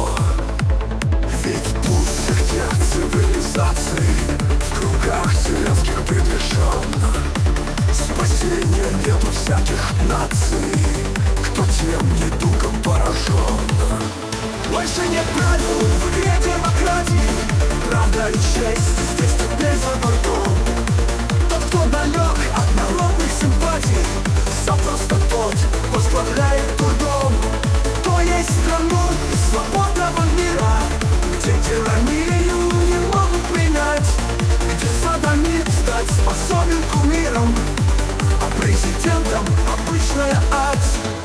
его. Ведь путь всех тех цивилизаций в кругах вселенских предрешен. Спасения нету всяких наций, кто тем недугом поражен. Больше нет правил в игре демократии, правда и честь здесь теперь за бортом. Тот, кто далек от народных симпатий, сам просто тот возглавляет трудом. То есть страну свободного мира, где тиранию не могут принять, где садомит стать способен кумиром, а президентом обычная ать.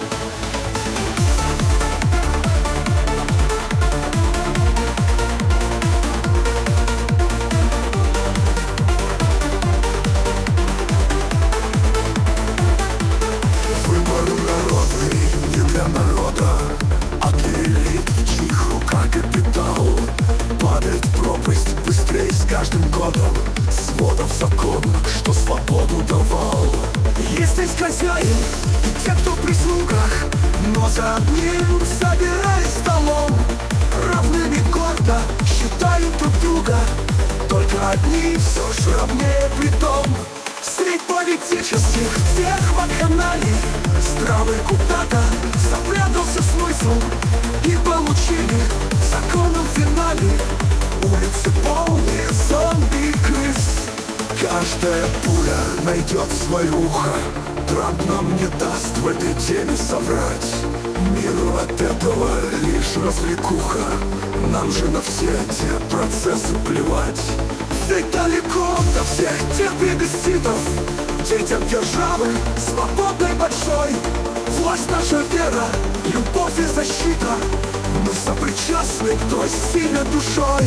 Выборы народные не для народа, а для элит, в чьих руках капитал. Падает пропасть быстрее с каждым годом сводов закон, что свободу давал. Есть здесь хозяин и те, кто при слугах, но за одним собираясь столом, равными гордо считают друг друга, только одни все же равнее притом. Средь политических всех вакханалий здравый куда-то запрятался смысл, и получили законом в финале улицы полные зомби и крыс. Каждая пуля найдет свое ухо, Трамп нам не даст в этой теме соврать. Миру от этого лишь развлекуха, нам же на все эти процессы плевать. Ведь далеко до всех тех плебисцитов, детям державы свободной большой. Власть наша вера, любовь и защита, мы сопричастны к той силе душой.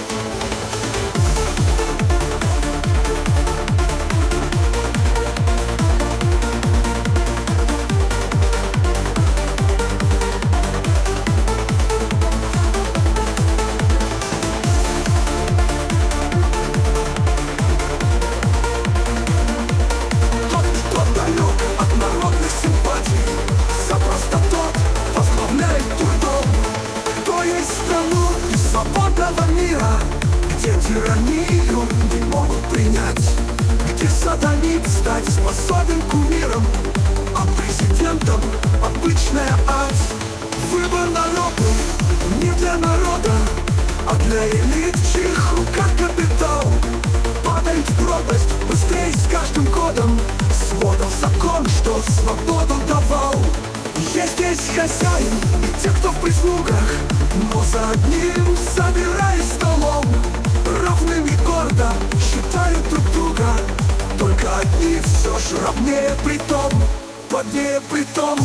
Свободного мира, где тиранию не могут принять, где сатанит стать способен кумиром, а президентом обычная ать. Выбор народный не для народа, а для элит, в чьих руках капитал. Падает в пропасть быстрее с каждым годом сводов закон, что свободу давал. Есть здесь хозяин и те, кто в прислугах, но за одним собираясь столом, равными гордо считают друг друга, только одни все же равнее притом, плотнее притом.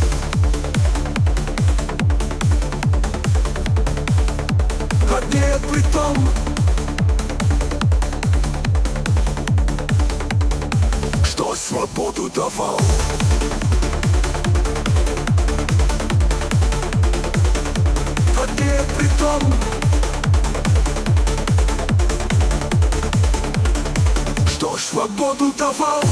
Плотнее притом. Что свободу давал. Притом, что свободу давал.